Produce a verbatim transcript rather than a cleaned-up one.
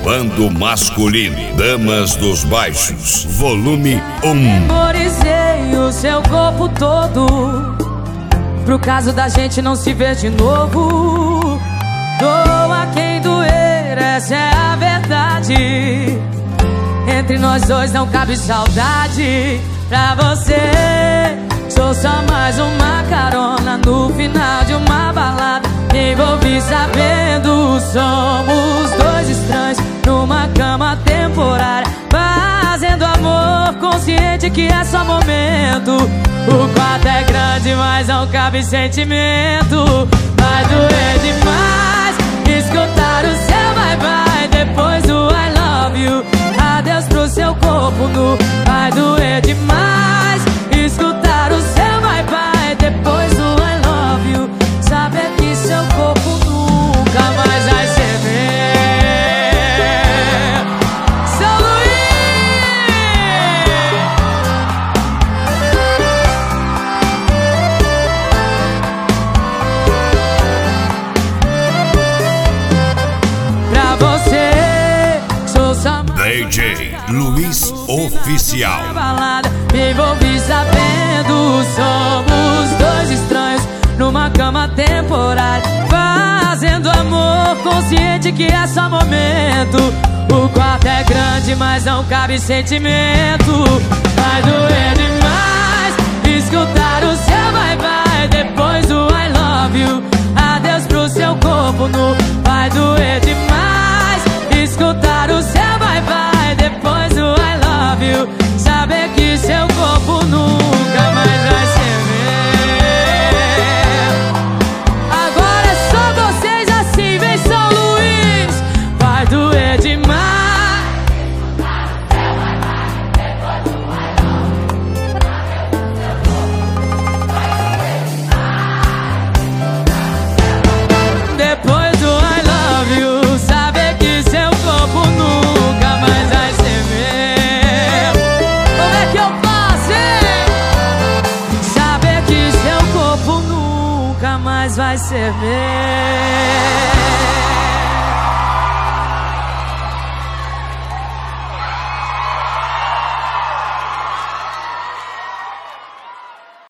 Bando masculino, Damas dos Baixos, volume um. Memorizei o seu corpo todo, pro caso da gente não se ver de novo. Doa quem doer, essa é a verdade. Entre nós dois não cabe saudade. Pra você, sou só mais uma carona no final de uma balada. Me envolvi sabendo, somos dois estranhos numa cama temporária, fazendo amor consciente que é só momento. O quarto é grande, mas não cabe sentimento. Vai doer demais escutar o seu bye-bye depois do I love you. Adeus pro seu corpo nu. Vai doer demais escutar o seu bye-bye depois do I love you. Saber que seu corpo nunca mais vai ser meu. São Luís! Pra você, sou só D J Luiz Oficial. balada, me envolvi sabendo, somos dois estranhos numa cama temporária, fazendo amor consciente que é só momento. O quarto é grande, mas não cabe sentimento. Vai doer demais escutar o seu bye-bye depois do I love you. Adeus pro seu corpo nu. Vai doer demais escutar o seu bye-bye depois do I love you. Saber que seu corpo nunca mais vai ser meu. Agora é só vocês assim, vem São Luís. Vai doer demais. Depois do I love you, saber que seu corpo nunca mais vai ser meu. Como é que eu faço, hein? Saber que seu corpo nunca mais vai ser meu.